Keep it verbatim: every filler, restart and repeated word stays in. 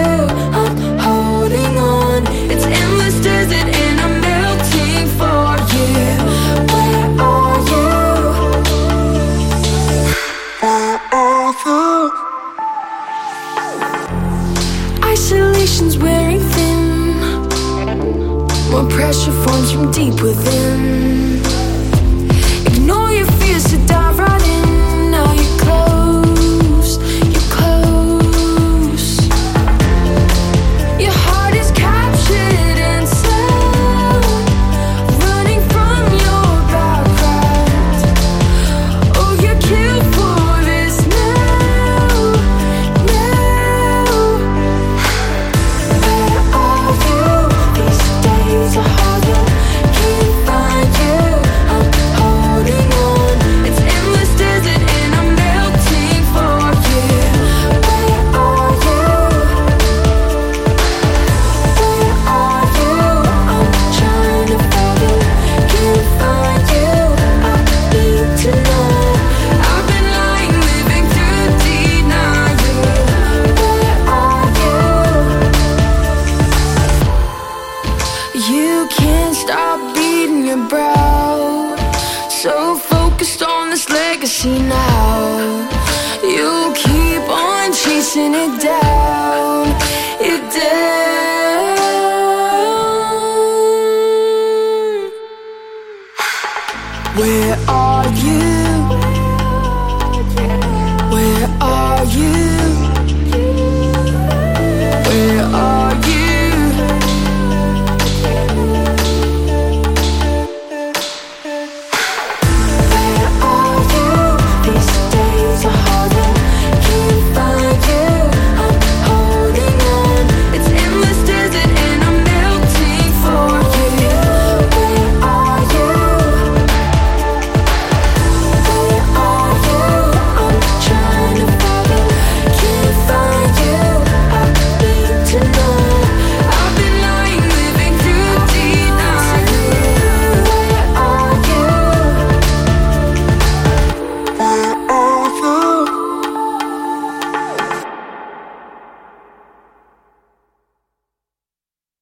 I'm holding on. It's endless desert and I'm melting for you. Where are you? Where are you? Isolation's wearing thin. More pressure forms from deep within. Ignore your fears to dive right in. Now you're close, you're close. Your heart is captured and sound, running from your background. Oh, you're killed for this now, now. Where are you? These days are harder. Can't find you. I'm holding on. It's endless desert and I'm melting for you. Where are you? Where are you? I'm trying to follow. Can't find you. I need to know. I've been lying, living through denial. Where are you? You can't stop beating your brow. So focused on this legacy now. You keep on chasing it down.